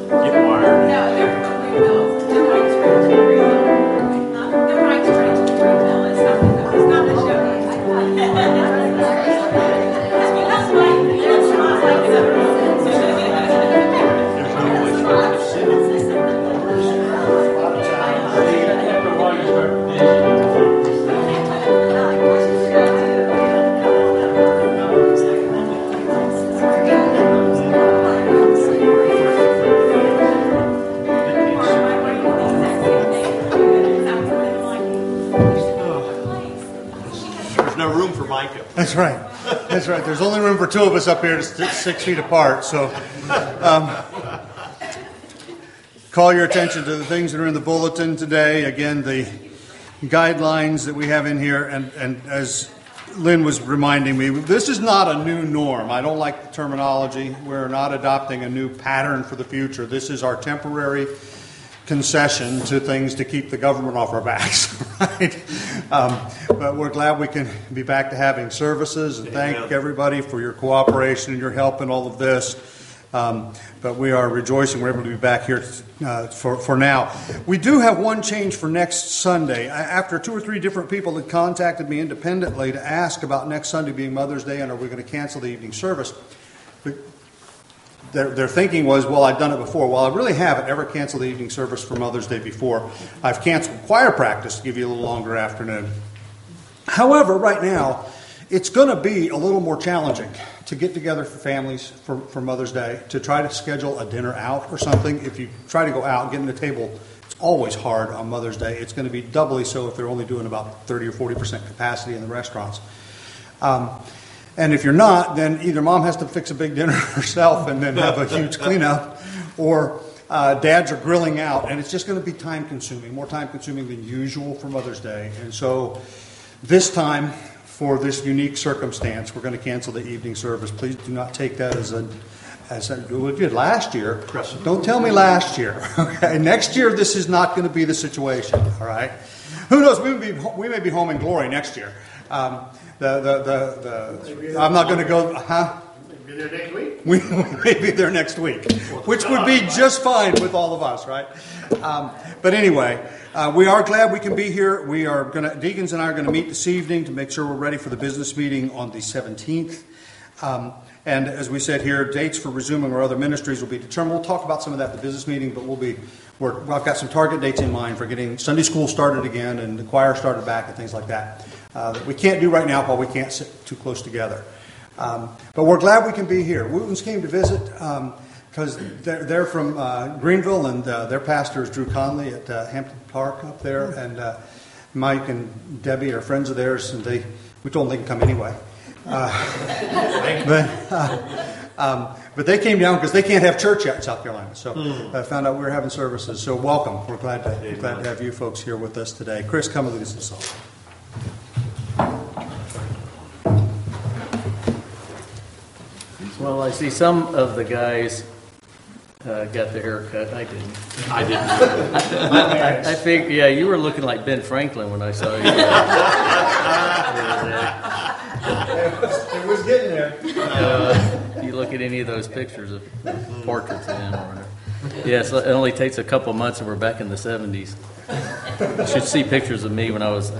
Get wired. No, they're totally real. The mic's trying to real. The mic's trying to real. It's not the show. There's no room for Micah. That's right. That's right. There's only room for two of us up here, 6 feet apart. So, call your attention to the things that are in the bulletin today. Again, the guidelines that we have in here, and as Lynn was reminding me, this is not a new norm. I don't like the terminology. We're not adopting a new pattern for the future. This is our temporary concession to things to keep the government off our backs, right? But we're glad we can be back to having services, and thank everybody for your cooperation and your help in all of this. But we are rejoicing we're able to be back here for now. We do have one change for next Sunday. After 2 or 3 different people had contacted me independently to ask about next Sunday being Mother's Day and are we going to cancel the evening service, their thinking was, well, I've done it before. Well, I really haven't ever canceled the evening service for Mother's Day before. I've canceled choir practice to give you a little longer afternoon. However, right now, it's going to be a little more challenging to get together for families for Mother's Day, to try to schedule a dinner out or something. If you try to go out and get in the table, it's always hard on Mother's Day. It's going to be doubly so if they're only doing about 30 or 40% capacity in the restaurants. And if you're not, then either mom has to fix a big dinner herself and then have a huge cleanup, or dads are grilling out, and it's just going to be time-consuming, more time-consuming than usual for Mother's Day. And so this time, for this unique circumstance, we're going to cancel the evening service. Please do not take that as we did last year. Don't tell me last year. Okay? Next year, this is not going to be the situation. All right. Who knows? We may be home in glory next year. I'm not going to go. Huh? Be there next week? We may be there next week, which would be just fine with all of us, right? But anyway, we are glad we can be here. Deacons and I are going to meet this evening to make sure we're ready for the business meeting on the 17th. And as we said here, dates for resuming our other ministries will be determined. We'll talk about some of that at the business meeting, but I've got some target dates in mind for getting Sunday school started again and the choir started back and things like that. That we can't do right now while we can't sit too close together. But we're glad we can be here. Wootons came to visit because they're from Greenville, and their pastor is Drew Conley at Hampton Park up there. And Mike and Debbie are friends of theirs, and we told them they can come anyway. But they came down because they can't have church yet in South Carolina. So I found out we were having services. So welcome. We're glad to have you folks here with us today. Chris, come and lead us in song. Well, I see some of the guys got their hair cut. I didn't. I think, yeah, you were looking like Ben Franklin when I saw you. It was getting there. You look at any of those pictures of portraits of him. Yes, it only takes a couple months and we're back in the 70s. You should see pictures of me when I was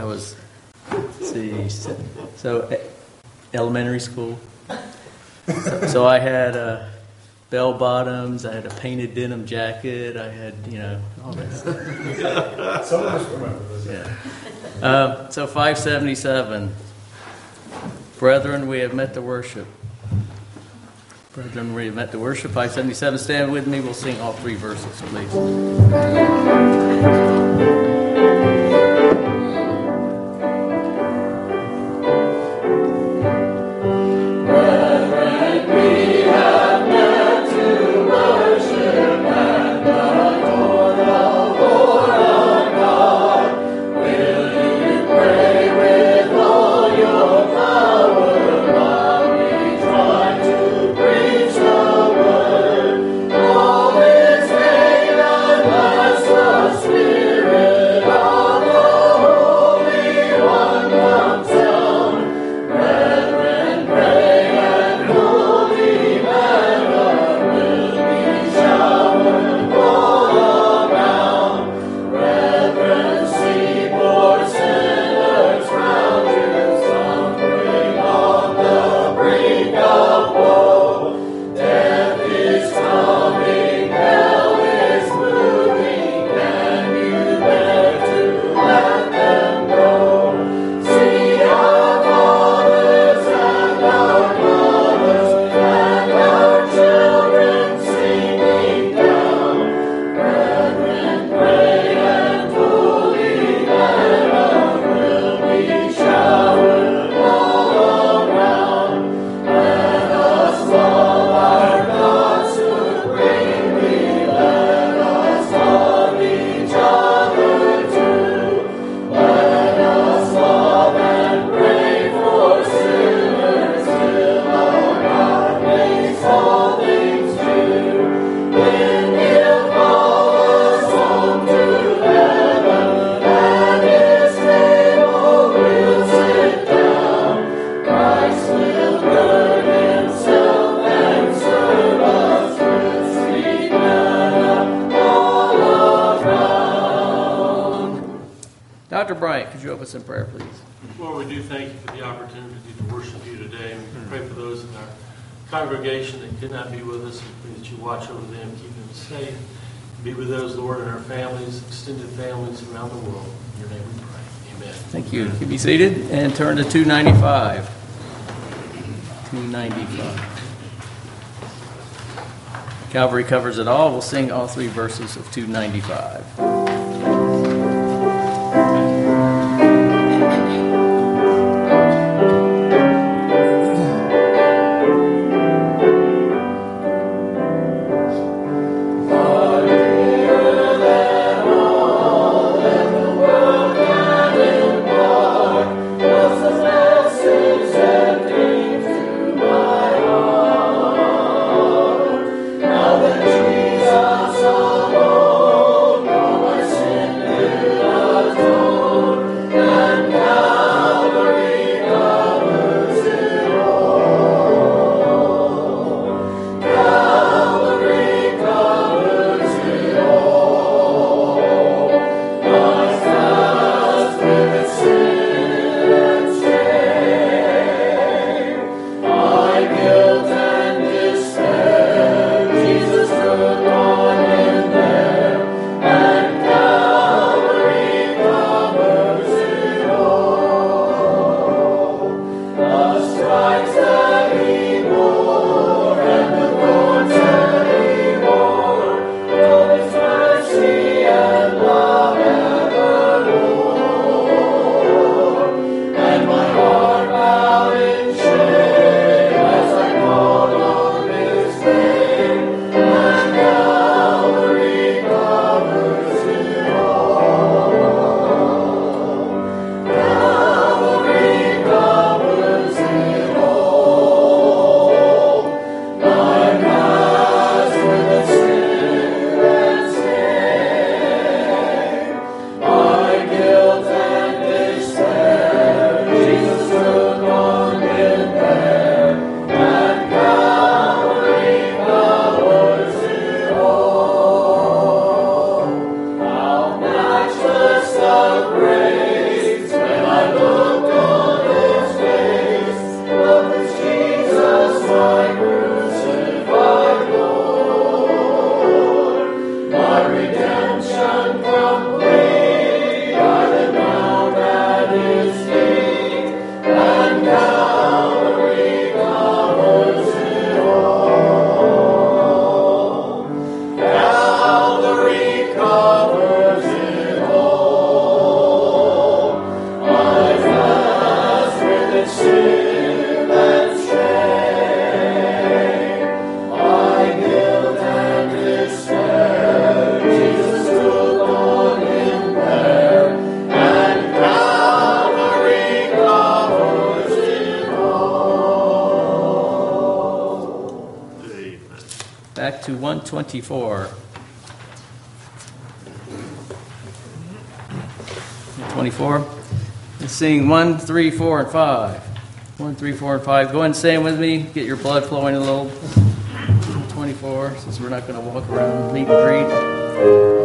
elementary school. So I had bell bottoms, I had a painted denim jacket, I had, all that stuff. Some of us remember this. Yeah. So 577. Brethren, we have met to worship. Brethren, we have met to worship. 577. Stand with me. We'll sing all 3 verses, please. Spirit. Mike, could you open us in prayer, please? Lord, we do thank you for the opportunity to worship you today. And we pray for those in our congregation that could not be with us. And pray that you watch over them, keep them safe. Be with those, Lord, and our families, extended families around the world. In your name we pray. Amen. Thank you. You can be seated and turn to 295. 295. Calvary covers it all. We'll sing all three verses of 295. Back to 124. 24. Let's sing 1, 3, 4, and 5. 1, 3, 4, and 5. Go ahead and say them with me. Get your blood flowing a little. 24, since we're not going to walk around meet and greet.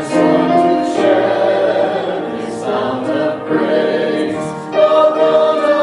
Praise, oh,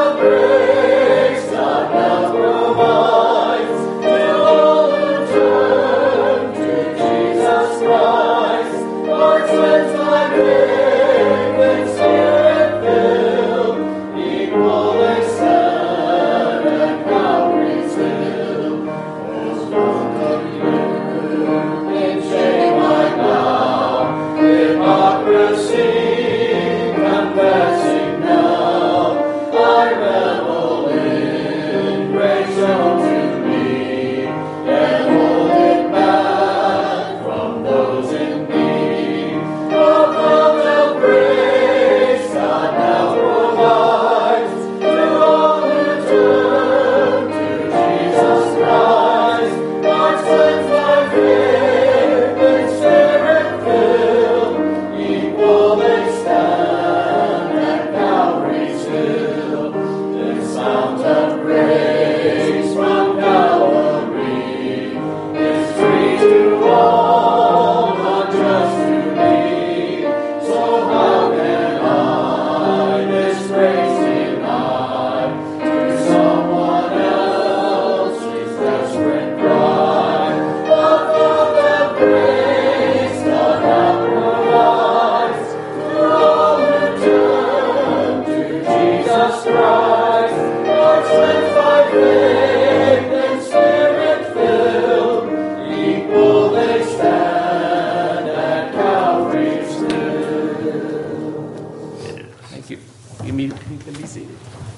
Thank you. You can be seated.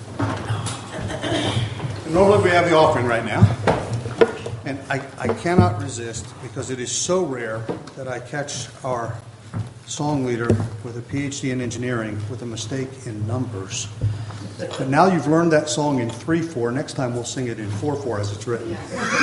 Normally we have the offering right now. And I cannot resist, because it is so rare that I catch our song leader with a PhD in engineering with a mistake in numbers. But now you've learned that song in 3/4. Next time we'll sing it in 4/4 as it's written.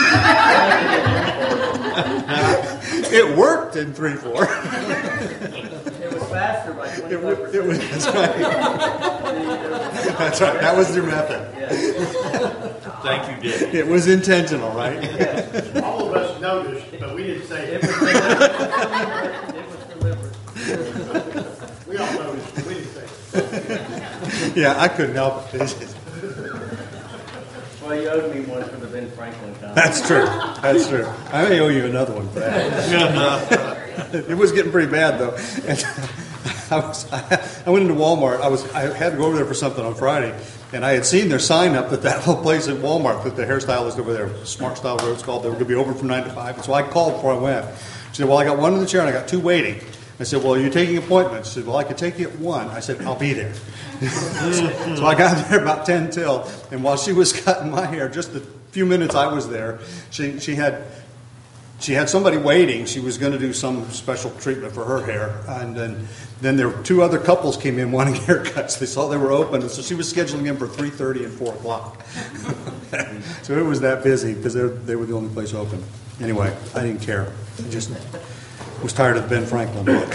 It worked in 3/4. It was faster by 25%. That's right. That's right. That was your method. Thank you, Dick. It was intentional, right? All of us noticed, but we didn't say it. It was deliberate. We all noticed, but we didn't say it. Yeah, I couldn't help it. Well, you owed me one for the Ben Franklin comment. That's true. That's true. I may owe you another one for that. It was getting pretty bad, though. And I went into Walmart. I had to go over there for something on Friday, and I had seen their sign up that whole place at Walmart that the hairstylist over there, Smart Style Road's called, they were going to be open from 9 to 5. And so I called before I went. She said, well, I got one in the chair and I got two waiting. I said, well, are you taking appointments? She said, well, I could take you at 1. I said, I'll be there. So I got there about 10 till, and while she was cutting my hair, just the few minutes I was there, she had somebody waiting. She was going to do some special treatment for her hair, and then there were two other couples came in wanting haircuts. They saw they were open, and so she was scheduling them for 3:30 and 4 o'clock. So it was that busy because they were the only place open. Anyway, I didn't care. I just was tired of the Ben Franklin book.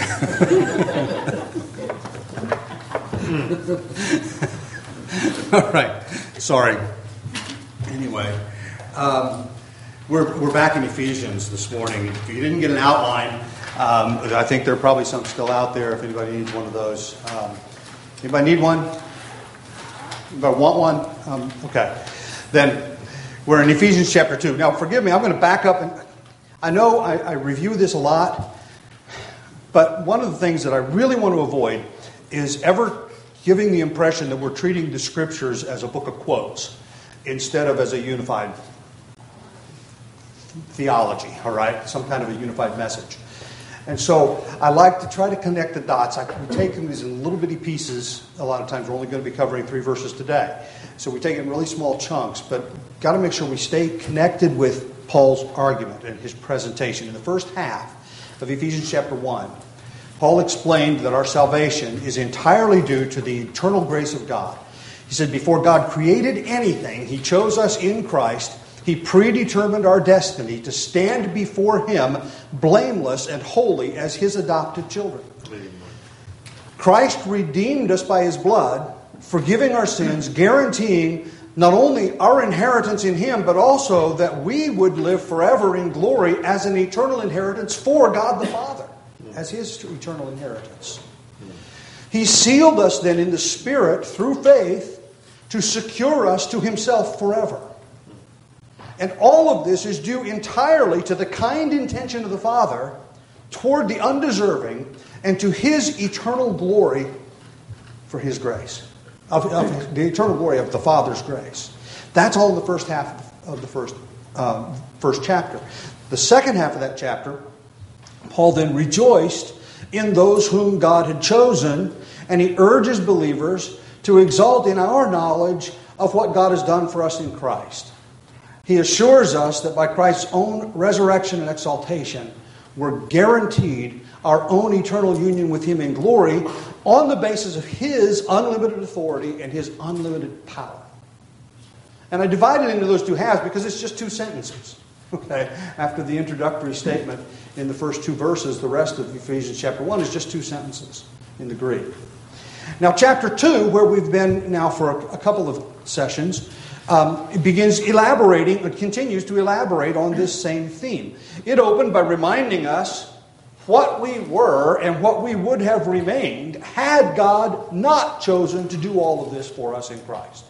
All right. Sorry. Anyway, we're back in Ephesians this morning. If you didn't get an outline, I think there are probably some still out there if anybody needs one of those. Anybody need one? Anybody want one? Okay. Then we're in Ephesians chapter 2. Now, forgive me, I'm going to back up. And I know I review this a lot, but one of the things that I really want to avoid is ever giving the impression that we're treating the Scriptures as a book of quotes instead of as a unified theology, all right? Some kind of a unified message. And so I like to try to connect the dots. We take them in little bitty pieces. A lot of times we're only going to be covering 3 verses today. So we take it in really small chunks, but got to make sure we stay connected with Paul's argument and his presentation. In the first half of Ephesians chapter 1, Paul explained that our salvation is entirely due to the eternal grace of God. He said, before God created anything, He chose us in Christ. He predetermined our destiny to stand before Him blameless and holy as His adopted children. Christ redeemed us by His blood, forgiving our sins, guaranteeing not only our inheritance in Him, but also that we would live forever in glory as an eternal inheritance for God the Father, as His eternal inheritance. He sealed us then in the Spirit through faith to secure us to Himself forever. And all of this is due entirely to the kind intention of the Father toward the undeserving and to His eternal glory for His grace. Of the eternal glory of the Father's grace. That's all in the first half of the first chapter. The second half of that chapter, Paul then rejoiced in those whom God had chosen, and he urges believers to exalt in our knowledge of what God has done for us in Christ. He assures us that by Christ's own resurrection and exaltation, we're guaranteed our own eternal union with Him in glory on the basis of His unlimited authority and His unlimited power. And I divided it into those two halves because it's just 2 sentences. Okay? After the introductory statement in the first 2 verses, the rest of Ephesians chapter 1 is just 2 sentences in the Greek. Now, chapter 2, where we've been now for a couple of sessions, it begins elaborating, it continues to elaborate on this same theme. It opened by reminding us what we were and what we would have remained had God not chosen to do all of this for us in Christ.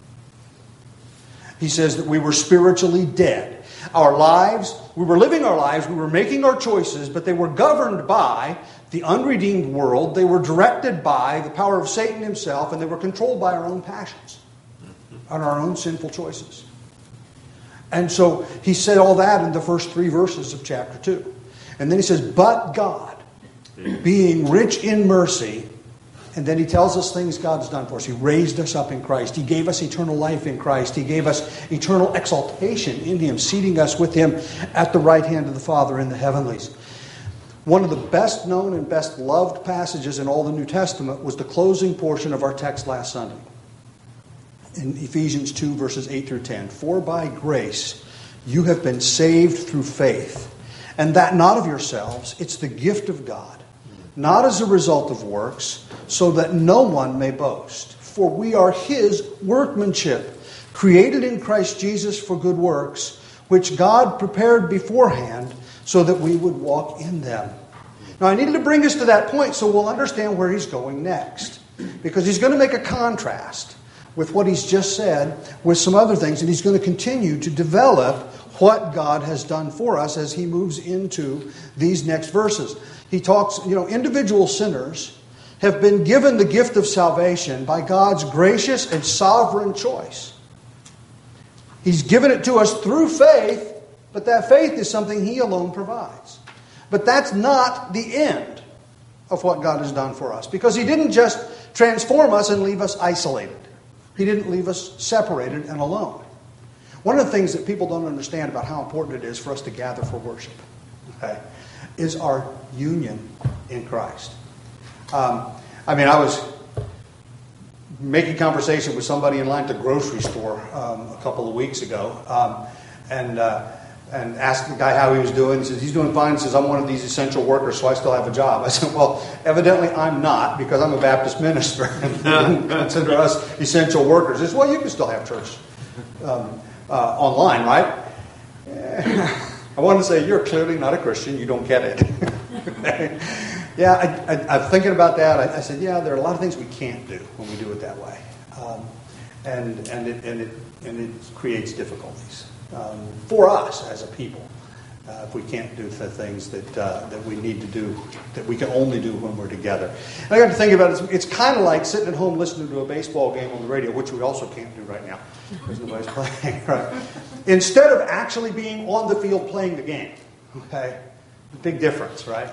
He says that we were spiritually dead. Our lives, we were living our lives, we were making our choices, but they were governed by the unredeemed world. They were directed by the power of Satan himself, and they were controlled by our own passions and our own sinful choices. And so he said all that in the first 3 verses of chapter 2. And then he says, but God, being rich in mercy, and then he tells us things God's done for us. He raised us up in Christ. He gave us eternal life in Christ. He gave us eternal exaltation in Him, seating us with Him at the right hand of the Father in the heavenlies. One of the best known and best loved passages in all the New Testament was the closing portion of our text last Sunday. In Ephesians 2, verses 8 through 10. For by grace you have been saved through faith, and that not of yourselves, it's the gift of God, not as a result of works, so that no one may boast. For we are His workmanship, created in Christ Jesus for good works, which God prepared beforehand so that we would walk in them. Now I needed to bring us to that point so we'll understand where he's going next. Because he's going to make a contrast with what he's just said with some other things, and he's going to continue to develop what God has done for us as he moves into these next verses. He talks, individual sinners have been given the gift of salvation by God's gracious and sovereign choice. He's given it to us through faith, but that faith is something He alone provides. But that's not the end of what God has done for us, because He didn't just transform us and leave us isolated. He didn't leave us separated and alone. One of the things that people don't understand about how important it is for us to gather for worship, is our union in Christ. I was making conversation with somebody in line at the grocery store a couple of weeks ago, and asked the guy how he was doing. He says, he's doing fine. He says, I'm one of these essential workers, so I still have a job. I said, well, evidently I'm not, because I'm a Baptist minister, and consider us essential workers. He says, well, you can still have church online, right? I wanted to say, you're clearly not a Christian. You don't get it. I'm thinking about that. I said, there are a lot of things we can't do when we do it that way, and it creates difficulties for us as a people if we can't do the things that we need to do, that we can only do when we're together. And I got to think about it. It's kind of like sitting at home listening to a baseball game on the radio, which we also can't do right now because nobody's playing. Right? Instead of actually being on the field playing the game. Okay, big difference, right?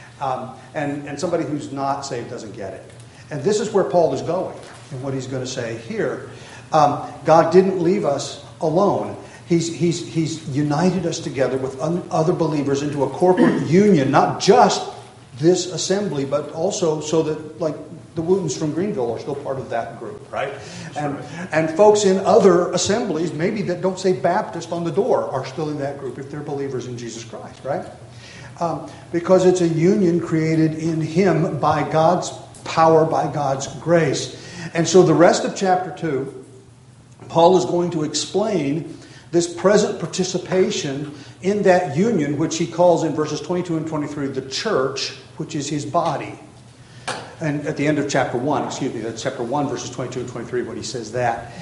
And somebody who's not saved doesn't get it. And this is where Paul is going and what he's going to say here. God didn't leave us alone. He's united us together with other believers into a corporate union, not just this assembly, but also so that, like, the Wootons from Greenville are still part of that group, right? And folks in other assemblies, maybe that don't say Baptist on the door, are still in that group if they're believers in Jesus Christ, right? Because it's a union created in Him by God's power, by God's grace. And so the rest of chapter 2, Paul is going to explain this present participation in that union, which he calls in verses 22 and 23, the church, which is his body. And at the end of chapter 1, that's chapter 1, verses 22 and 23, when he says that.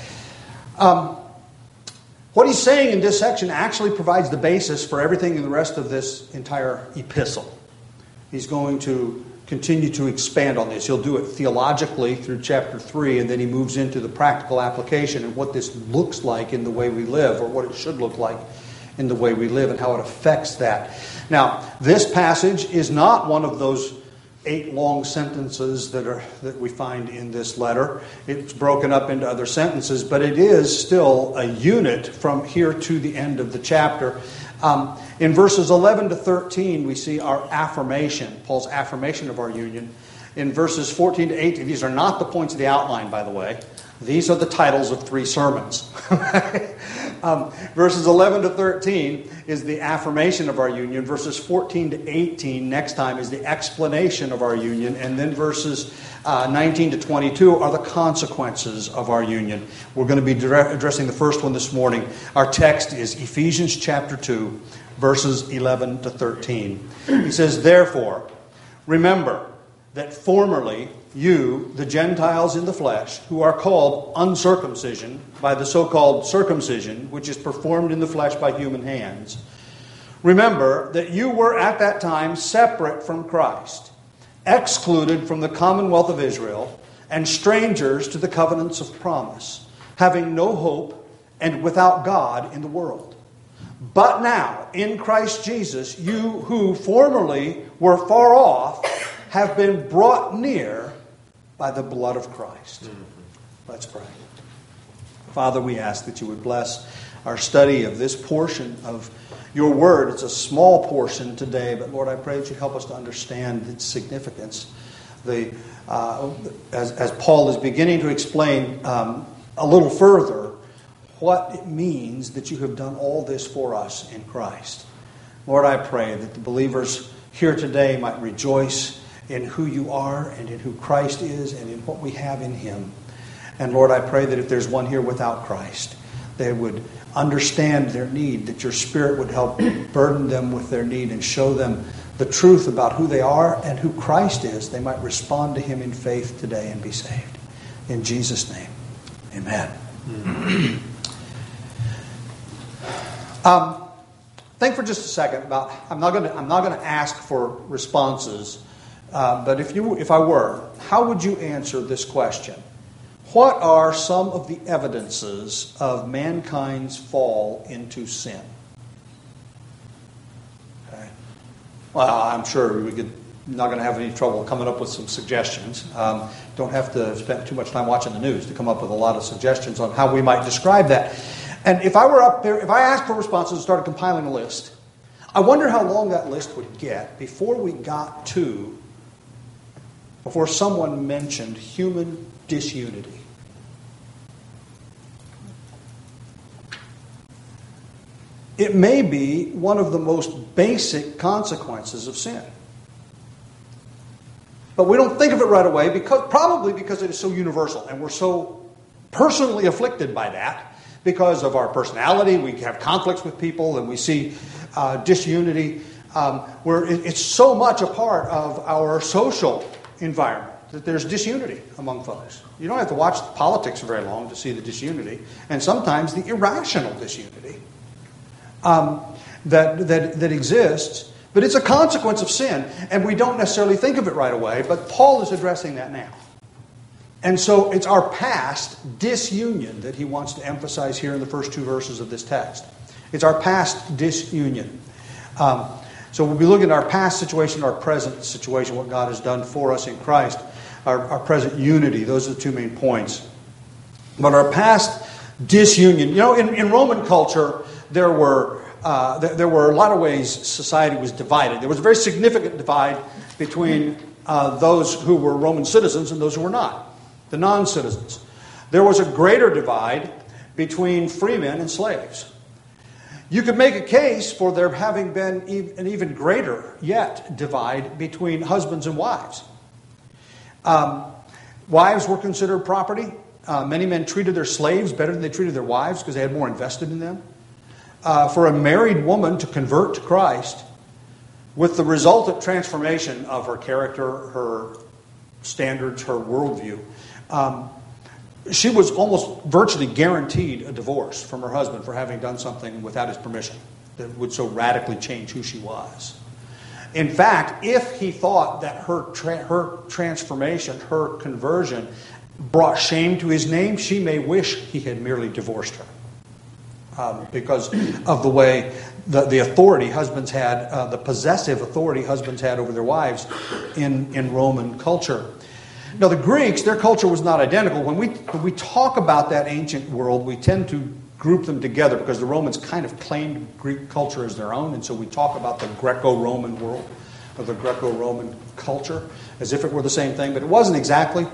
What he's saying in this section actually provides the basis for everything in the rest of this entire epistle. He's going to continue to expand on this. He'll do it theologically through chapter 3, and then he moves into the practical application and what this looks like in the way we live, or what it should look like in the way we live, and how it affects that. Now, this passage is not one of those 8 long sentences that we find in this letter. It's broken up into other sentences, but it is still a unit from here to the end of the chapter. In verses 11 to 13, we see our affirmation, Paul's affirmation of our union. In verses 14 to 18, these are not the points of the outline, by the way. These are the titles of 3 sermons. Verses 11 to 13 is the affirmation of our union. Verses 14 to 18 next time is the explanation of our union. And then verses 19 to 22 are the consequences of our union. We're going to be addressing the first one this morning. Our text is Ephesians chapter 2, verses 11 to 13. He says, "Therefore, remember that formerly you, the Gentiles in the flesh, who are called uncircumcision by the so-called circumcision, which is performed in the flesh by human hands, remember that you were at that time separate from Christ, excluded from the commonwealth of Israel, and strangers to the covenants of promise, having no hope and without God in the world. But now, in Christ Jesus, you who formerly were far off have been brought near by the blood of Christ." Let's pray. Father, we ask that you would bless our study of this portion of your word. It's a small portion today, but Lord, I pray that you help us to understand its significance. As Paul is beginning to explain a little further what it means that you have done all this for us in Christ. Lord, I pray that the believers here today might rejoice in who you are and in who Christ is and in what we have in him. And Lord, I pray that if there's one here without Christ, they would understand their need, that your Spirit would help burden them with their need and show them the truth about who they are and who Christ is. They might respond to him in faith today and be saved. In Jesus' name, amen. Think for just a second about. I'm not going to ask for responses, but if I were, how would you answer this question? What are some of the evidences of mankind's fall into sin? Okay. Well, I'm sure not going to have any trouble coming up with some suggestions. Don't have to spend too much time watching the news to come up with a lot of suggestions on how we might describe that. And if I were up there, if I asked for responses and started compiling a list, I wonder how long that list would get before someone mentioned human disunity. It may be one of the most basic consequences of sin. But we don't think of it right away probably because it is so universal and we're so personally afflicted by that. Because of our personality, we have conflicts with people and we see disunity where it's so much a part of our social environment that there's disunity among folks. You don't have to watch politics very long to see the disunity, and sometimes the irrational disunity that exists. But it's a consequence of sin, and we don't necessarily think of it right away, but Paul is addressing that now. And so it's our past disunion that he wants to emphasize here in the first two verses of this text. It's our past disunion. So we'll be looking at our past situation, our present situation, what God has done for us in Christ, our present unity. Those are the two main points. But our past disunion. In Roman culture, there were a lot of ways society was divided. There was a very significant divide between those who were Roman citizens and those who were not. The non-citizens. There was a greater divide between free men and slaves. You could make a case for there having been an even greater yet divide between husbands and wives. Wives were considered property. Many men treated their slaves better than they treated their wives because they had more invested in them. For a married woman to convert to Christ, with the resultant transformation of her character, her standards, her worldview, she was almost virtually guaranteed a divorce from her husband for having done something without his permission that would so radically change who she was. In fact, if he thought that her transformation, her conversion, brought shame to his name, she may wish he had merely divorced her. Because of the way the authority husbands had, the possessive authority husbands had over their wives in Roman culture. Now, the Greeks, their culture was not identical. When we talk about that ancient world, we tend to group them together because the Romans kind of claimed Greek culture as their own, and so we talk about the Greco-Roman world or the Greco-Roman culture as if it were the same thing, but it wasn't exactly.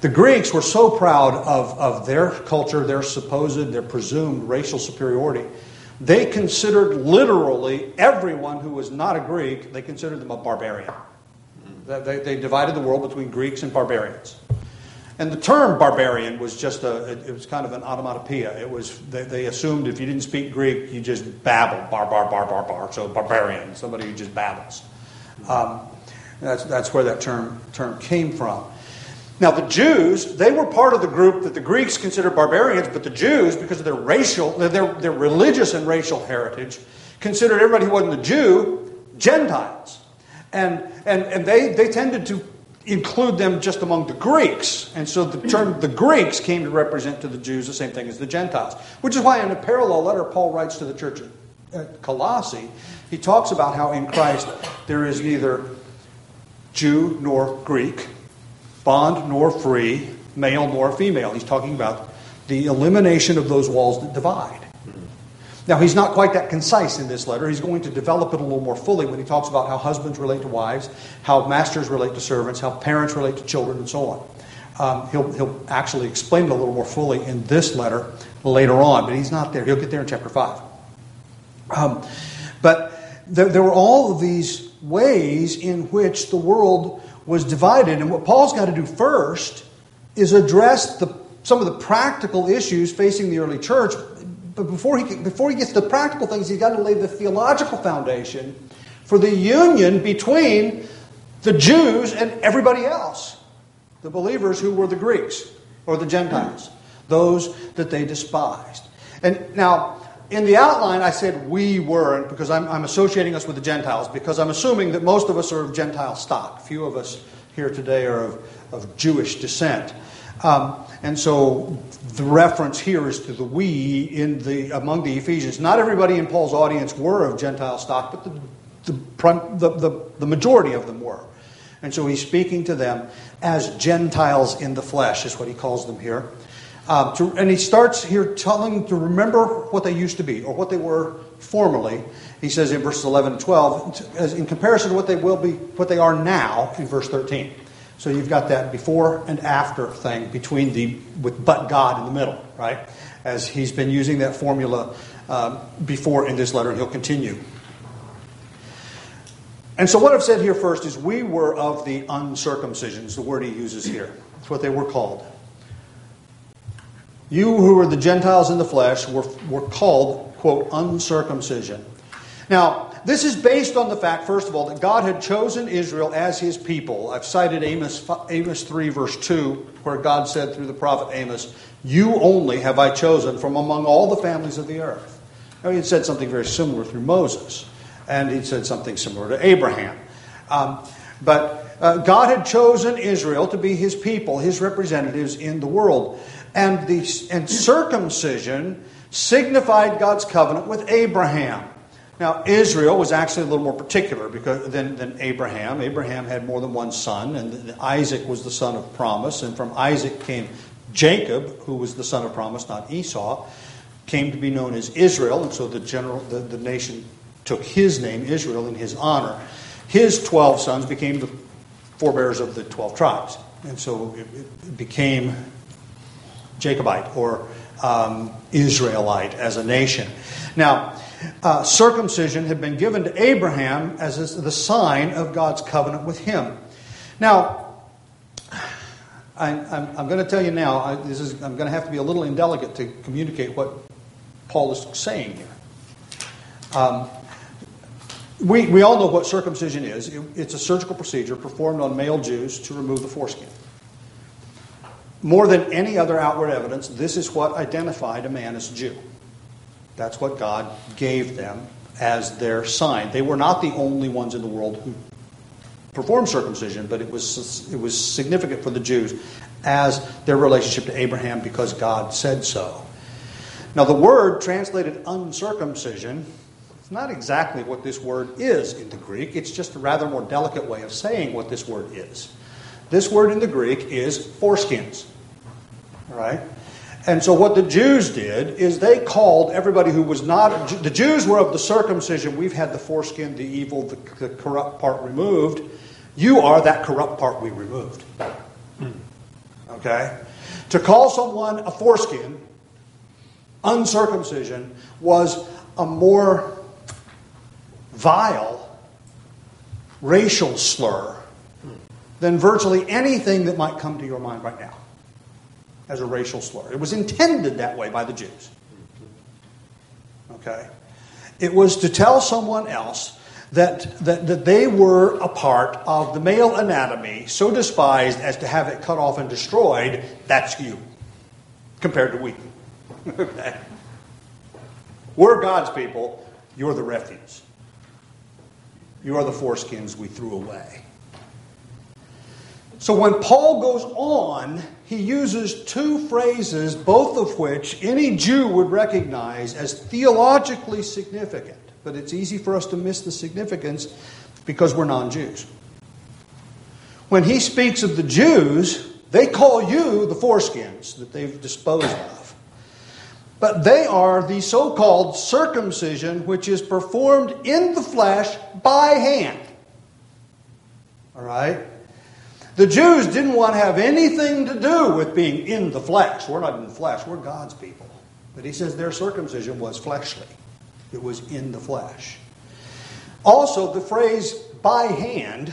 The Greeks were so proud of their culture, their presumed racial superiority. They considered literally everyone who was not a Greek, they considered them a barbarian. They divided the world between Greeks and barbarians. And the term barbarian was just it was kind of an onomatopoeia. They assumed if you didn't speak Greek, you just babbled, bar. So barbarian, somebody who just babbles. That's where that term came from. Now the Jews, they were part of the group that the Greeks considered barbarians, but the Jews, because of their religious and racial heritage, considered everybody who wasn't a Jew Gentiles. And they tended to include them just among the Greeks. And so the term the Greeks came to represent to the Jews the same thing as the Gentiles. Which is why in a parallel letter Paul writes to the church at Colossae, he talks about how in Christ there is neither Jew nor Greek, bond nor free, male nor female. He's talking about the elimination of those walls that divide. Now, he's not quite that concise in this letter. He's going to develop it a little more fully when he talks about how husbands relate to wives, how masters relate to servants, how parents relate to children, and so on. He'll actually explain it a little more fully in this letter later on, but he's not there. He'll get there in chapter 5. But there were all of these ways in which the world was divided, and what Paul's got to do first is address some of the practical issues facing the early church. But before he gets to the practical things, he's got to lay the theological foundation for the union between the Jews and everybody else, the believers who were the Greeks or the Gentiles, those that they despised. And now, in the outline, I said we were, because I'm associating us with the Gentiles, because I'm assuming that most of us are of Gentile stock. Few of us here today are of Jewish descent. And so the reference here is to the we among the Ephesians. Not everybody in Paul's audience were of Gentile stock, but the majority of them were. And so he's speaking to them as Gentiles in the flesh, is what he calls them here. And he starts here telling them to remember what they used to be, or what they were formerly. He says in verses 11 and 12, as in comparison to what they will be, what they are now in verse 13. So you've got that before and after thing with but God in the middle, right? As he's been using that formula before in this letter, and he'll continue. And so what I've said here first is we were of the uncircumcision, is the word he uses here. That's what they were called. You who were the Gentiles in the flesh were called, quote, uncircumcision. Now, this is based on the fact, first of all, that God had chosen Israel as his people. I've cited Amos 3, verse 2, where God said through the prophet Amos, you only have I chosen from among all the families of the earth. Now, he had said something very similar through Moses, and he'd said something similar to Abraham. But God had chosen Israel to be his people, his representatives in the world. And circumcision signified God's covenant with Abraham. Now, Israel was actually a little more particular than Abraham. Abraham had more than one son, and Isaac was the son of promise. And from Isaac came Jacob, who was the son of promise, not Esau, came to be known as Israel. And so the nation took his name, Israel, in his honor. His 12 sons became the forebears of the 12 tribes. And so it became Jacobite or Israelite as a nation. Now, circumcision had been given to Abraham as the sign of God's covenant with him. Now, I'm going to tell you now, I'm going to have to be a little indelicate to communicate what Paul is saying here. We all know what circumcision is. It's a surgical procedure performed on male Jews to remove the foreskin. More than any other outward evidence, this is what identified a man as a Jew. That's what God gave them as their sign. They were not the only ones in the world who performed circumcision, but it was significant for the Jews as their relationship to Abraham because God said so. Now, the word translated uncircumcision, it's not exactly what this word is in the Greek. It's just a rather more delicate way of saying what this word is. This word in the Greek is foreskins. All right? And so what the Jews did is they called everybody who was not... The Jews were of the circumcision. We've had the foreskin, the evil, the corrupt part removed. You are that corrupt part we removed. Okay? To call someone a foreskin, uncircumcision, was a more vile racial slur than virtually anything that might come to your mind right now as a racial slur. It was intended that way by the Jews. Okay? It was to tell someone else that they were a part of the male anatomy so despised as to have it cut off and destroyed. That's you, compared to we. Okay? We're God's people. You're the refuse. You are the foreskins we threw away. So when Paul goes on, he uses two phrases, both of which any Jew would recognize as theologically significant. But it's easy for us to miss the significance because we're non-Jews. When he speaks of the Jews, they call you the foreskins that they've disposed of. But they are the so-called circumcision which is performed in the flesh by hand. All right? The Jews didn't want to have anything to do with being in the flesh. We're not in the flesh. We're God's people. But he says their circumcision was fleshly. It was in the flesh. Also, the phrase by hand,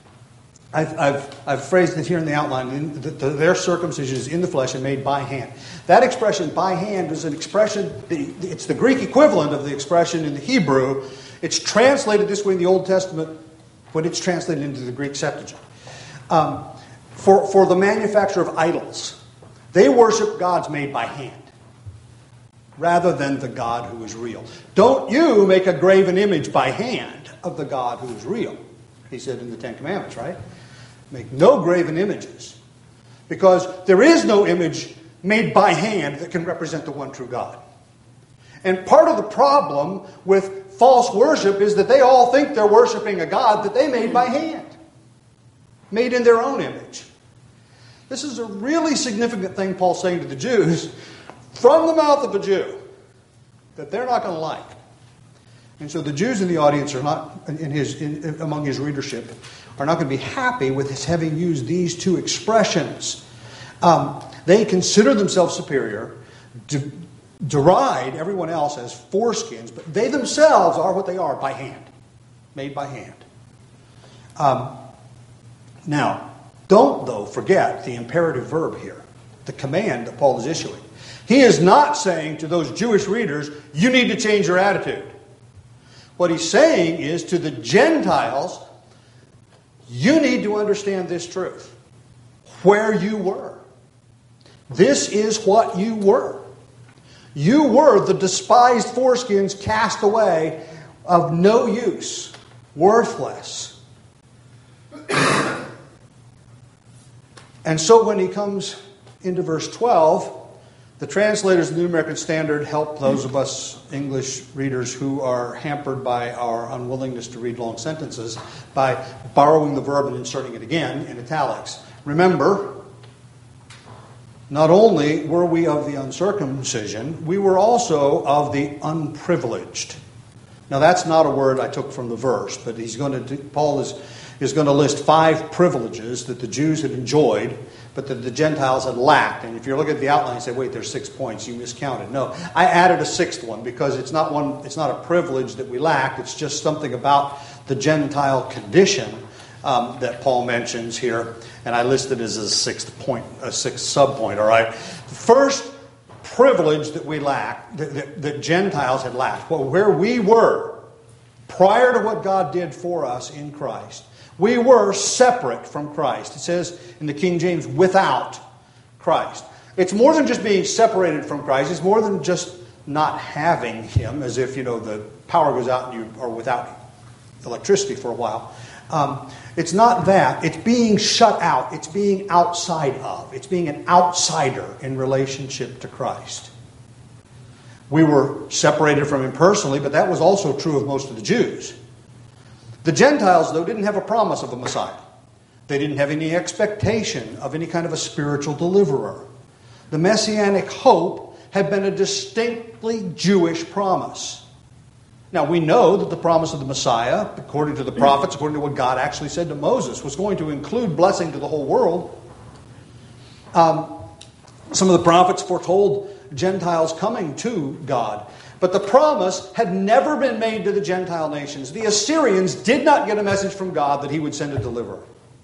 I've phrased it here in the outline, their circumcision is in the flesh and made by hand. That expression, by hand, is an expression, it's the Greek equivalent of the expression in the Hebrew. It's translated this way in the Old Testament when it's translated into the Greek Septuagint. For the manufacture of idols, they worship gods made by hand rather than the God who is real. Don't you make a graven image by hand of the God who is real. He said in the Ten Commandments, right? Make no graven images. Because there is no image made by hand that can represent the one true God. And part of the problem with false worship is that they all think they're worshiping a God that they made by hand. Made in their own image. This is a really significant thing Paul's saying to the Jews from the mouth of a Jew that they're not going to like. And so the Jews in the audience are not, among his readership, are not going to be happy with his having used these two expressions. They consider themselves superior, deride everyone else as foreskins, but they themselves are what they are by hand, made by hand. Now, don't, though, forget the imperative verb here, the command that Paul is issuing. He is not saying to those Jewish readers, you need to change your attitude. What he's saying is to the Gentiles, you need to understand this truth. Where you were. This is what you were. You were the despised foreskins cast away, of no use, worthless. And so when he comes into verse 12, the translators of the New American Standard help those of us English readers who are hampered by our unwillingness to read long sentences by borrowing the verb and inserting it again in italics. Remember, not only were we of the uncircumcision, we were also of the unprivileged. Now that's not a word I took from the verse, but Paul is going to list 5 privileges that the Jews had enjoyed, but that the Gentiles had lacked. And if you look at the outline, you say, wait, there's 6 points. You miscounted. No, I added a 6th one because it's not a privilege that we lacked. It's just something about the Gentile condition that Paul mentions here. And I listed as a 6th point, a 6th subpoint, all right? The first privilege that we lacked, that Gentiles had lacked, where we were prior to what God did for us in Christ, we were separate from Christ. It says in the King James, without Christ. It's more than just being separated from Christ. It's more than just not having Him, as if, the power goes out and you are without electricity for a while. It's not that. It's being shut out. It's being outside of. It's being an outsider in relationship to Christ. We were separated from Him personally, but that was also true of most of the Jews. The Gentiles, though, didn't have a promise of a Messiah. They didn't have any expectation of any kind of a spiritual deliverer. The Messianic hope had been a distinctly Jewish promise. Now, we know that the promise of the Messiah, according to the prophets, according to what God actually said to Moses, was going to include blessing to the whole world. Some of the prophets foretold Gentiles coming to God. But the promise had never been made to the Gentile nations. The Assyrians did not get a message from God that he would send a deliverer.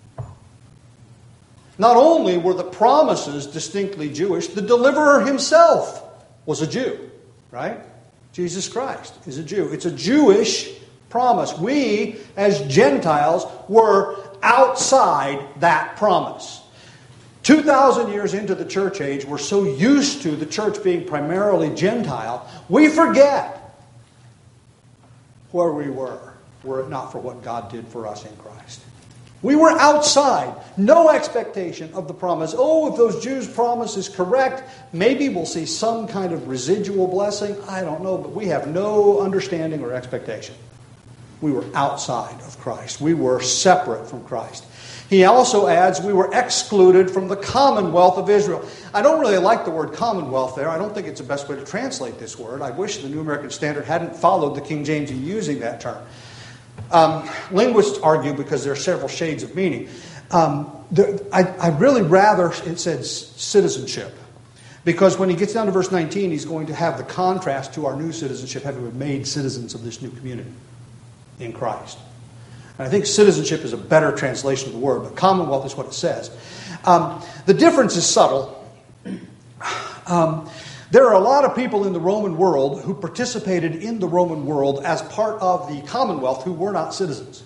Not only were the promises distinctly Jewish, the deliverer himself was a Jew, right? Jesus Christ is a Jew. It's a Jewish promise. We, as Gentiles, were outside that promise. 2,000 years into the church age, we're so used to the church being primarily Gentile, we forget where we were it not for what God did for us in Christ. We were outside, no expectation of the promise. Oh, if those Jews' promise is correct, maybe we'll see some kind of residual blessing. I don't know, but we have no understanding or expectation. We were outside of Christ. We were separate from Christ. He also adds, we were excluded from the commonwealth of Israel. I don't really like the word commonwealth there. I don't think it's the best way to translate this word. I wish the New American Standard hadn't followed the King James in using that term. Linguists argue because there are several shades of meaning. I'd really rather it said citizenship. Because when he gets down to verse 19, he's going to have the contrast to our new citizenship, having been made citizens of this new community in Christ. And I think citizenship is a better translation of the word, but commonwealth is what it says. The difference is subtle. There are a lot of people in the Roman world who participated in the Roman world as part of the commonwealth who were not citizens.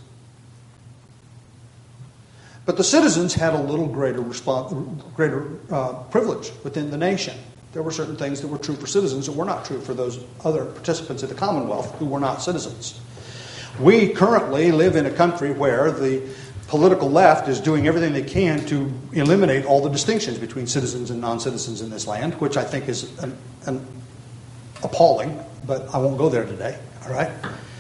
But the citizens had a little greater privilege within the nation. There were certain things that were true for citizens that were not true for those other participants in the commonwealth who were not citizens. We currently live in a country where the political left is doing everything they can to eliminate all the distinctions between citizens and non-citizens in this land, which I think is an appalling, but I won't go there today, all right?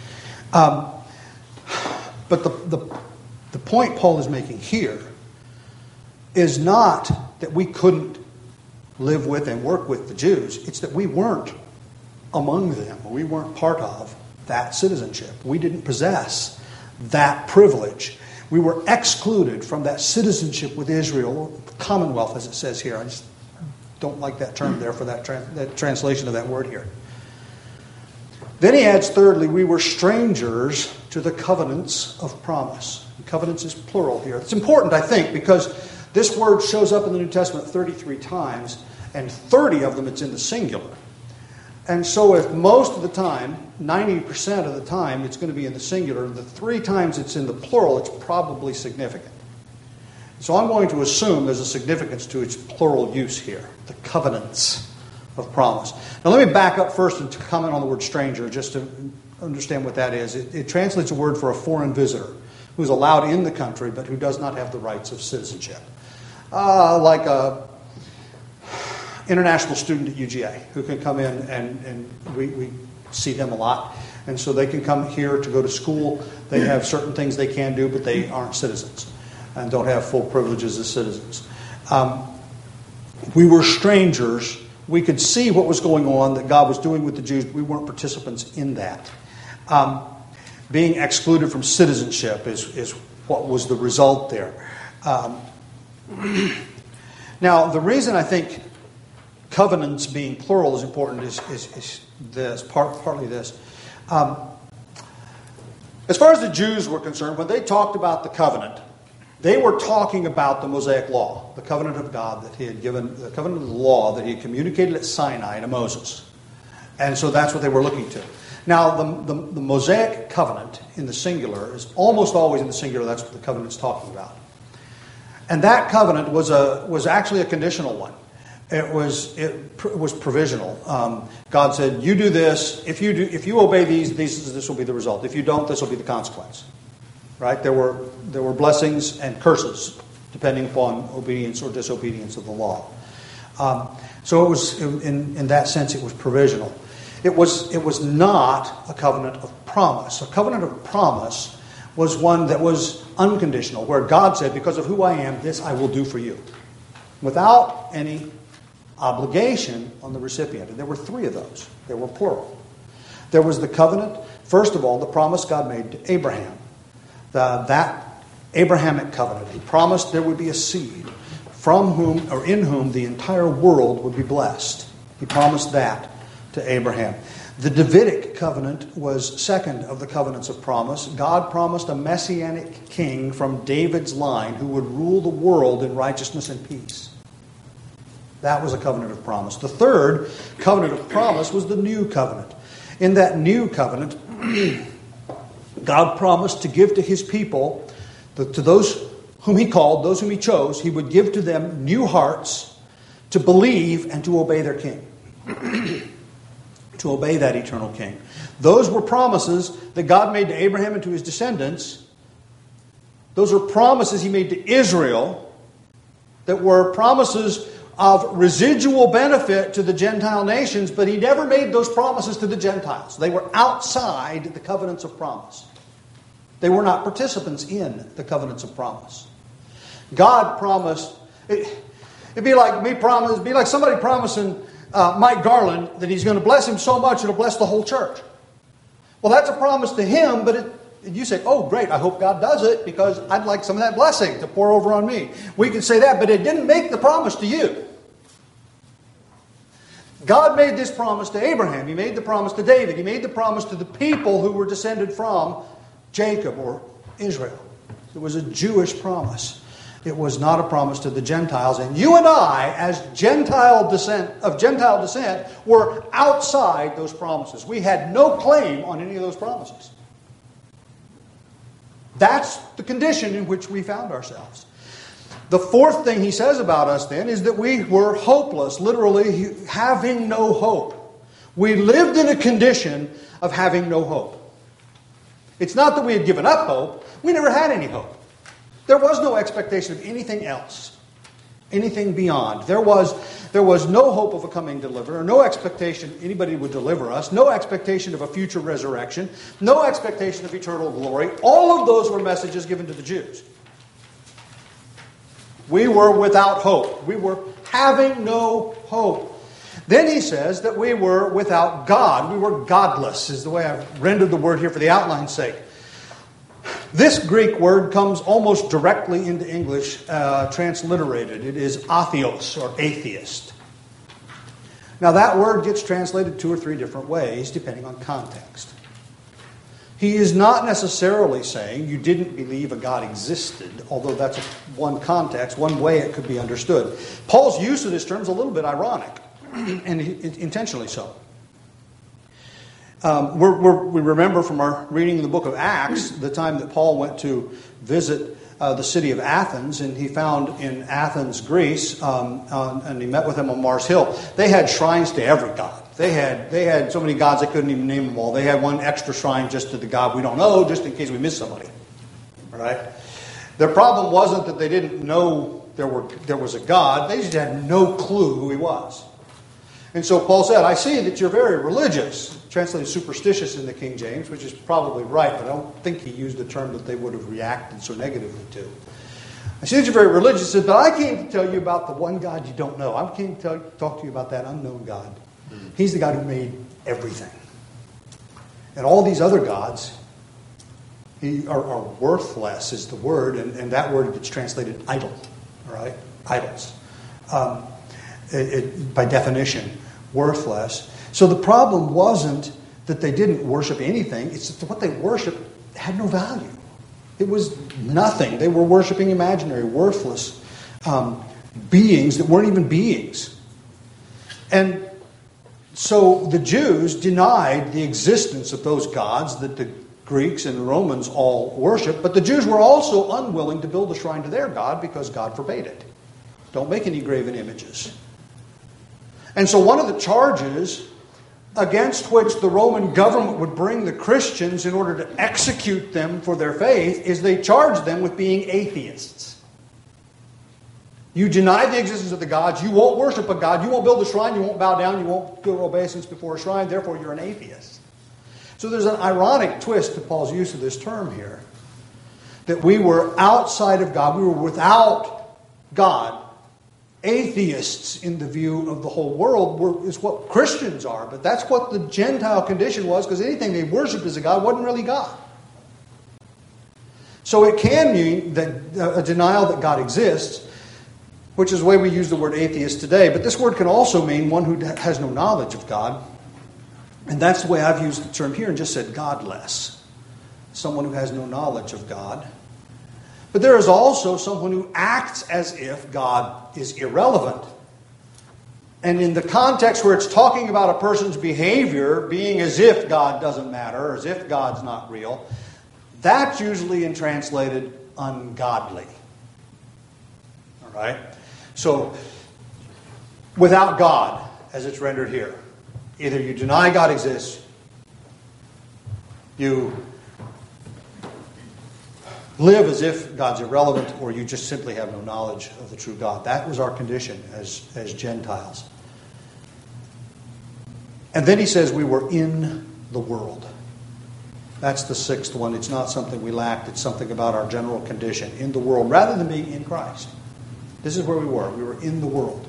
But the point Paul is making here is not that we couldn't live with and work with the Jews. It's that we weren't among them. We weren't part of that citizenship. We didn't possess that privilege. We were excluded from that citizenship with Israel, commonwealth as it says here. I just don't like that term there for that translation of that word here. Then he adds, thirdly, we were strangers to the covenants of promise. And covenants is plural here. It's important, I think, because this word shows up in the New Testament 33 times, and 30 of them it's in the singular. And so if most of the time, 90% of the time, it's going to be in the singular, the 3 times it's in the plural, it's probably significant. So I'm going to assume there's a significance to its plural use here, the covenants of promise. Now let me back up first and to comment on the word stranger, just to understand what that is. It translates a word for a foreign visitor who's allowed in the country but who does not have the rights of citizenship. Like a international student at UGA who can come in and we see them a lot. And so they can come here to go to school. They have certain things they can do, but they aren't citizens and don't have full privileges as citizens. We were strangers. We could see what was going on that God was doing with the Jews. We weren't participants in that. Being excluded from citizenship is what was the result there. Now, the reason I think covenants being plural is important is this, partly this. As far as the Jews were concerned, when they talked about the covenant, they were talking about the Mosaic Law, the covenant of God that he had given, the covenant of the law that he had communicated at Sinai to Moses. And so that's what they were looking to. Now, the Mosaic covenant in the singular is almost always in the singular. That's what the covenant's talking about. And that covenant was actually a conditional one. It was provisional. God said, "You do this. If you obey these, this will be the result. If you don't, this will be the consequence." Right? There were blessings and curses depending upon obedience or disobedience of the law. So it was in that sense it was provisional. It was not a covenant of promise. A covenant of promise was one that was unconditional, where God said, "Because of who I am, this I will do for you," without any obligation on the recipient. And there were 3 of those. They were plural. There was the covenant, first of all, the promise God made to Abraham. That Abrahamic covenant. He promised there would be a seed from whom or in whom the entire world would be blessed. He promised that to Abraham. The Davidic covenant was second of the covenants of promise. God promised a messianic king from David's line who would rule the world in righteousness and peace. That was a covenant of promise. The third covenant of promise was the new covenant. In that new covenant, God promised to give to his people, to those whom he called, those whom he chose, he would give to them new hearts to believe and to obey their king. To obey that eternal king. Those were promises that God made to Abraham and to his descendants. Those are promises he made to Israel that were promises of residual benefit to the Gentile nations, but he never made those promises to the Gentiles. They were outside the covenants of promise. They were not participants in the covenants of promise. God promised, it'd be like somebody promising Mike Garland that he's going to bless him so much it'll bless the whole church. Well, that's a promise to him, but you say, oh, great, I hope God does it because I'd like some of that blessing to pour over on me. We could say that, but it didn't make the promise to you. God made this promise to Abraham. He made the promise to David. He made the promise to the people who were descended from Jacob or Israel. It was a Jewish promise. It was not a promise to the Gentiles. And you and I, as Gentile descent, were outside those promises. We had no claim on any of those promises. That's the condition in which we found ourselves. The fourth thing he says about us then is that we were hopeless, literally having no hope. We lived in a condition of having no hope. It's not that we had given up hope. We never had any hope. There was no expectation of anything else, anything beyond. There was no hope of a coming deliverer, no expectation anybody would deliver us, no expectation of a future resurrection, no expectation of eternal glory. All of those were messages given to the Jews. We were without hope. We were having no hope. Then he says that we were without God. We were godless, is the way I've rendered the word here for the outline's sake. This Greek word comes almost directly into English, transliterated. It is atheos, or atheist. Now that word gets translated 2 or 3 different ways, depending on context. He is not necessarily saying you didn't believe a God existed, although that's one context, one way it could be understood. Paul's use of this term is a little bit ironic, and intentionally so. We remember from our reading in the book of Acts the time that Paul went to visit the city of Athens, and he found in Athens, Greece, and he met with them on Mars Hill. They had shrines to every god. They had so many gods they couldn't even name them all. They had one extra shrine just to the god we don't know, just in case we miss somebody. All right? Their problem wasn't that they didn't know there was a god. They just had no clue who he was. And so Paul said, I see that you're very religious. Translated superstitious in the King James, which is probably right, but I don't think he used a term that they would have reacted so negatively to. I see that you're very religious, he said, but I came to tell you about the one God you don't know. I came to talk to you about that unknown God. He's the God who made everything. And all these other gods are worthless, is the word, and that word gets translated idol. All right? Idols. By definition, worthless. So the problem wasn't that they didn't worship anything. It's that what they worshiped had no value. It was nothing. They were worshiping imaginary, worthless beings that weren't even beings. And so the Jews denied the existence of those gods that the Greeks and the Romans all worshiped, but the Jews were also unwilling to build a shrine to their God because God forbade it. Don't make any graven images. And so one of the charges against which the Roman government would bring the Christians in order to execute them for their faith is they charged them with being atheists. You deny the existence of the gods, you won't worship a god, you won't build a shrine, you won't bow down, you won't go obeisance before a shrine, therefore you're an atheist. So there's an ironic twist to Paul's use of this term here. That we were outside of God, we were without God. Atheists in the view of the whole world is what Christians are, but that's what the Gentile condition was, because anything they worshipped as a god wasn't really God. So it can mean that a denial that God exists, which is the way we use the word atheist today. But this word can also mean one who has no knowledge of God. And that's the way I've used the term here and just said godless. Someone who has no knowledge of God. But there is also someone who acts as if God is irrelevant. And in the context where it's talking about a person's behavior being as if God doesn't matter, or as if God's not real, that's usually translated ungodly. All right? So, without God, as it's rendered here, either you deny God exists, you live as if God's irrelevant, or you just simply have no knowledge of the true God. That was our condition as Gentiles. And then he says we were in the world. That's the sixth one. It's not something we lacked. It's something about our general condition. In the world, rather than being in Christ. This is where we were. We were in the world.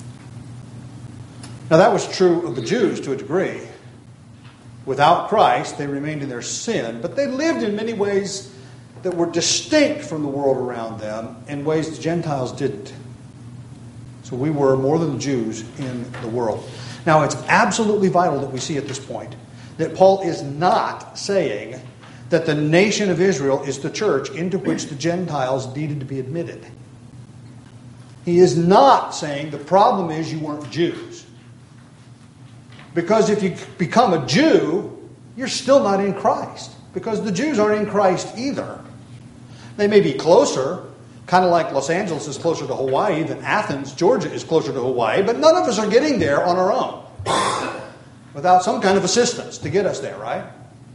Now that was true of the Jews to a degree. Without Christ, they remained in their sin, but they lived in many ways that were distinct from the world around them in ways the Gentiles didn't. So we were, more than the Jews, in the world. Now it's absolutely vital that we see at this point that Paul is not saying that the nation of Israel is the church into which the Gentiles needed to be admitted. He is not saying the problem is you weren't Jews. Because if you become a Jew, you're still not in Christ. Because the Jews aren't in Christ either. They may be closer, kind of like Los Angeles is closer to Hawaii than Athens, Georgia is closer to Hawaii, but none of us are getting there on our own. Without some kind of assistance to get us there, right?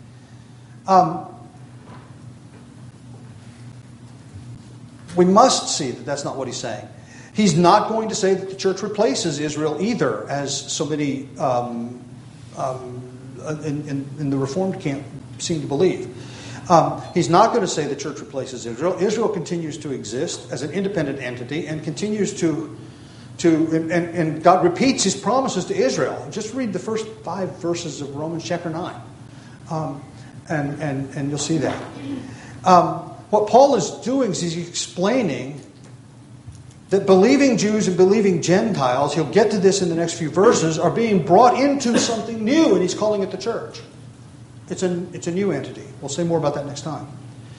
We must see that that's not what he's saying. He's not going to say that the church replaces Israel either, as so many in the Reformed camp seem to believe. He's not going to say the church replaces Israel. Israel continues to exist as an independent entity and continues and God repeats His promises to Israel. Just read the first 5 verses of Romans chapter 9, and you'll see that. What Paul is doing is he's explaining that believing Jews and believing Gentiles, he'll get to this in the next few verses, are being brought into something new, and he's calling it the church. It's a new entity. We'll say more about that next time.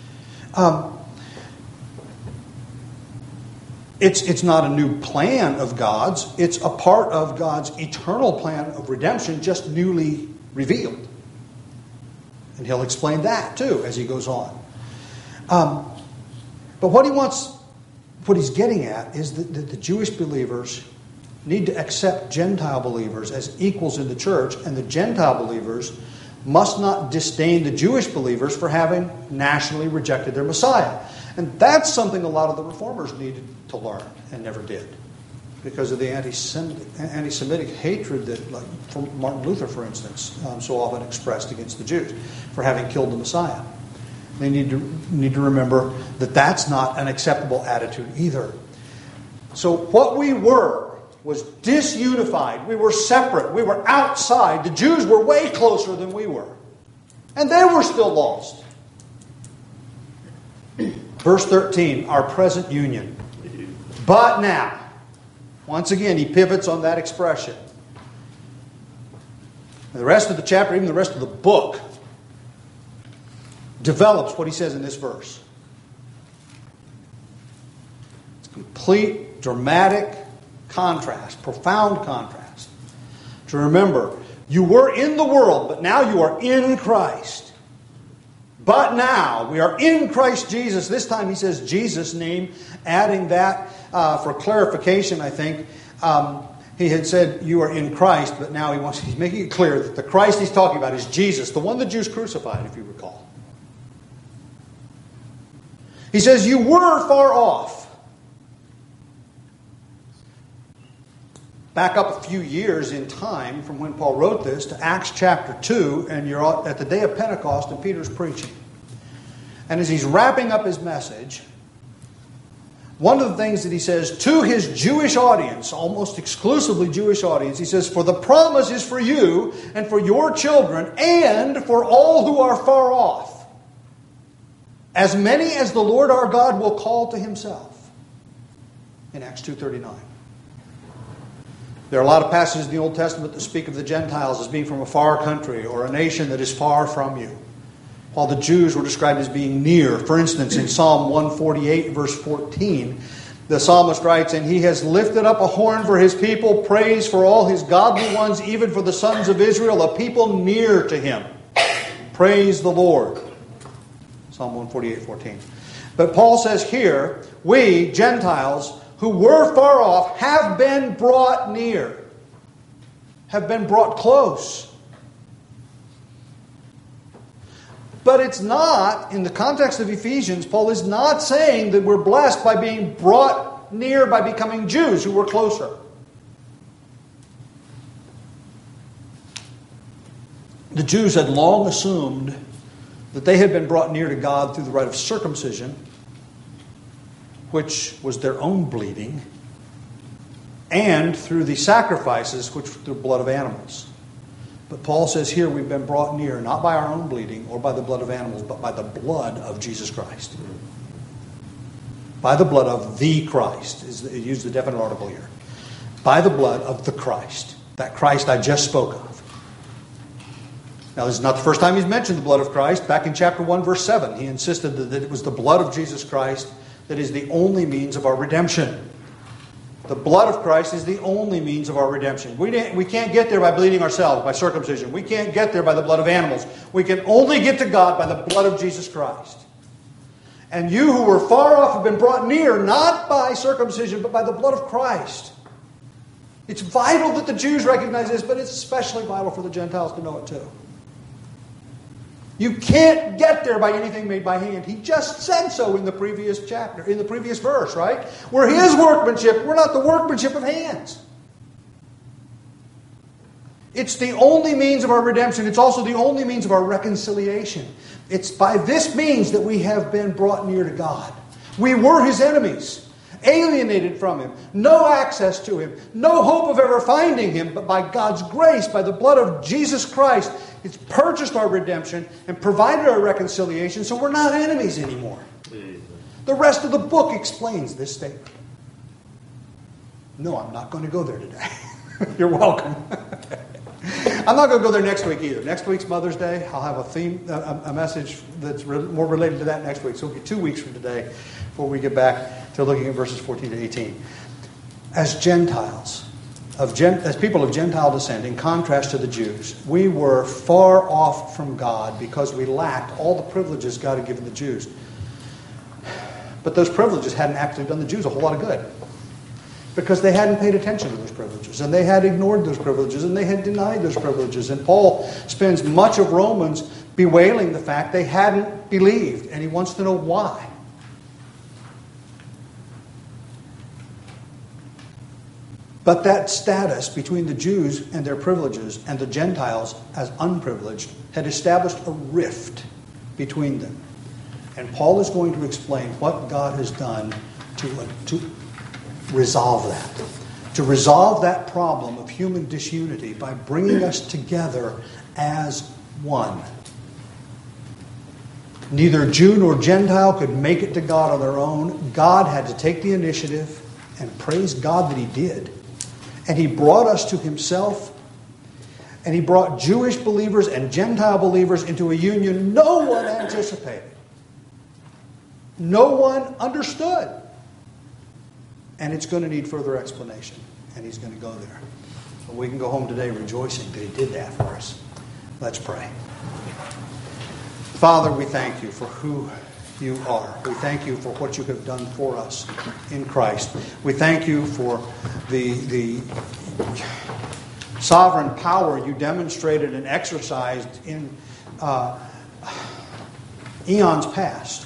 It's not a new plan of God's. It's a part of God's eternal plan of redemption, just newly revealed. And he'll explain that too as he goes on. But what he's getting at is that the Jewish believers need to accept Gentile believers as equals in the church, and the Gentile believers must not disdain the Jewish believers for having nationally rejected their Messiah. And that's something a lot of the reformers needed to learn and never did, because of the anti-Semitic hatred that, like from Martin Luther, for instance, so often expressed against the Jews for having killed the Messiah. They need to remember that that's not an acceptable attitude either. So what we were was disunified. We were separate. We were outside. The Jews were way closer than we were. And they were still lost. Verse 13, our present union. But now, once again, he pivots on that expression. And the rest of the chapter, even the rest of the book, develops what he says in this verse. It's complete, dramatic contrast, profound contrast. To remember, you were in the world, but now you are in Christ. But now we are in Christ Jesus. This time he says Jesus' name, adding that for clarification, I think. He had said you are in Christ, but now he's making it clear that the Christ he's talking about is Jesus, the one the Jews crucified, if you recall. He says you were far off. Back up a few years in time from when Paul wrote this to Acts chapter 2, and you're at the day of Pentecost and Peter's preaching. And as he's wrapping up his message, one of the things that he says to his Jewish audience, almost exclusively Jewish audience, he says, for the promise is for you and for your children and for all who are far off, as many as the Lord our God will call to himself. in Acts 2:39. There are a lot of passages in the Old Testament that speak of the Gentiles as being from a far country or a nation that is far from you, while the Jews were described as being near. For instance, in Psalm 148, verse 14, the psalmist writes, "And he has lifted up a horn for his people, praise for all his godly ones, even for the sons of Israel, a people near to him. Praise the Lord." Psalm 148, 14. But Paul says here, we, Gentiles, who were far off, have been brought near, have been brought close. But it's not, in the context of Ephesians, Paul is not saying that we're blessed by being brought near by becoming Jews who were closer. The Jews had long assumed that they had been brought near to God through the rite of circumcision, which was their own bleeding, and through the sacrifices, which were the blood of animals. But Paul says here we've been brought near, not by our own bleeding or by the blood of animals, but by the blood of Jesus Christ. By the blood of the Christ. It used the definite article here. By the blood of the Christ. That Christ I just spoke of. Now, this is not the first time he's mentioned the blood of Christ. Back in chapter 1, verse 7, he insisted that it was the blood of Jesus Christ that is the only means of our redemption. The blood of Christ is the only means of our redemption. We can't get there by bleeding ourselves, by circumcision. We can't get there by the blood of animals. We can only get to God by the blood of Jesus Christ. And you who were far off have been brought near, not by circumcision, but by the blood of Christ. It's vital that the Jews recognize this, but it's especially vital for the Gentiles to know it too. You can't get there by anything made by hand. He just said so in the previous chapter, in the previous verse, right? We're His workmanship. We're not the workmanship of hands. It's the only means of our redemption. It's also the only means of our reconciliation. It's by this means that we have been brought near to God. We were His enemies, alienated from Him, no access to Him, no hope of ever finding Him, but by God's grace, by the blood of Jesus Christ, it's purchased our redemption and provided our reconciliation, so we're not enemies anymore. The rest of the book explains this statement. No, I'm not going to go there today. You're welcome. I'm not going to go there next week either. Next week's Mother's Day. I'll have a theme, a message that's more related to that next week. So it'll be 2 weeks from today before we get back to looking at verses 14 to 18. As Gentiles, as people of Gentile descent, in contrast to the Jews, we were far off from God because we lacked all the privileges God had given the Jews. But those privileges hadn't actually done the Jews a whole lot of good, because they hadn't paid attention to those privileges, and they had ignored those privileges, and they had denied those privileges. And Paul spends much of Romans bewailing the fact they hadn't believed, and he wants to know why. But that status between the Jews and their privileges and the Gentiles as unprivileged had established a rift between them. And Paul is going to explain what God has done to resolve that. To resolve that problem of human disunity by bringing us together as one. Neither Jew nor Gentile could make it to God on their own. God had to take the initiative, and praise God that He did. And He brought us to Himself, and He brought Jewish believers and Gentile believers into a union no one anticipated. No one understood. And it's going to need further explanation, and He's going to go there. But we can go home today rejoicing that He did that for us. Let's pray. Father, we thank You for who You are. We thank You for what You have done for us in Christ. We thank You for the sovereign power You demonstrated and exercised in eons past,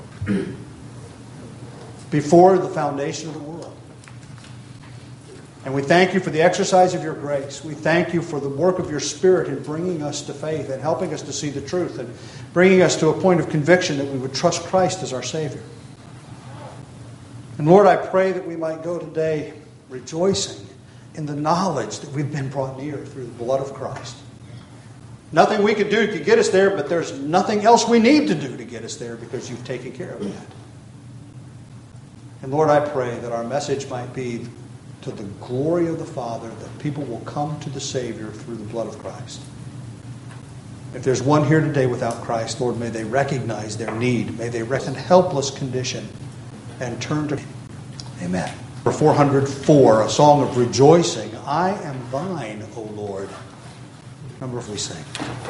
before the foundation of the world. And we thank You for the exercise of Your grace. We thank You for the work of Your Spirit in bringing us to faith and helping us to see the truth and bringing us to a point of conviction that we would trust Christ as our Savior. And Lord, I pray that we might go today rejoicing in the knowledge that we've been brought near through the blood of Christ. Nothing we could do to get us there, but there's nothing else we need to do to get us there because You've taken care of that. And Lord, I pray that our message might be to the glory of the Father, that people will come to the Savior through the blood of Christ. If there's one here today without Christ, Lord, may they recognize their need. May they recognize their helpless condition and turn to Him. Amen. For 404, a song of rejoicing. I am thine, O Lord. Remember if we sing.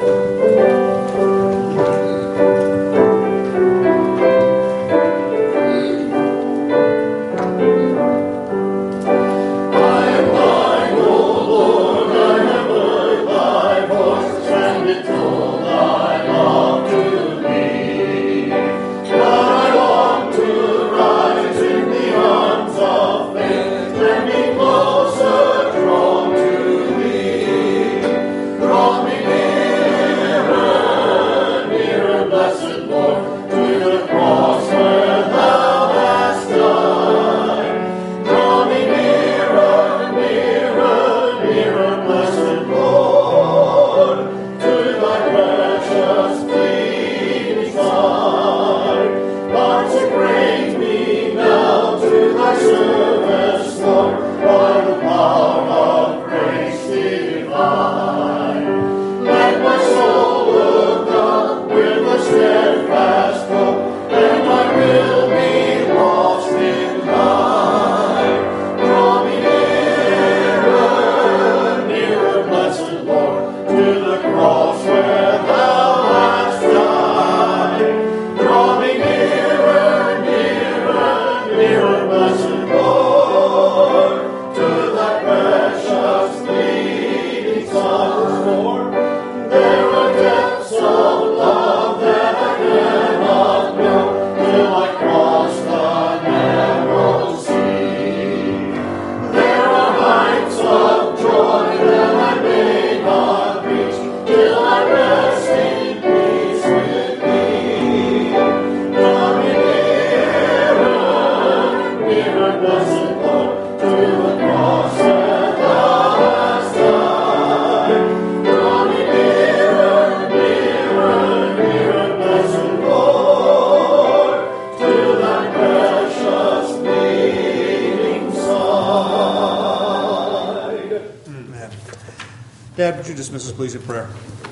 Dad, would you dismiss us, please, in prayer?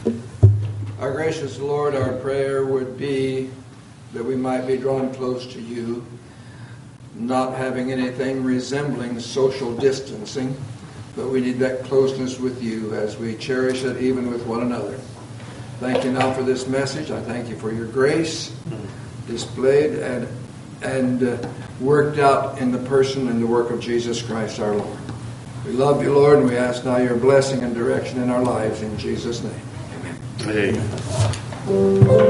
Our gracious Lord, our prayer would be that we might be drawn close to you, not having anything resembling social distancing, but we need that closeness with you as we cherish it even with one another. Thank you now for this message. I thank you for your grace displayed and worked out in the person and the work of Jesus Christ our Lord. We love you, Lord, and we ask now your blessing and direction in our lives in Jesus' name. Amen. Amen.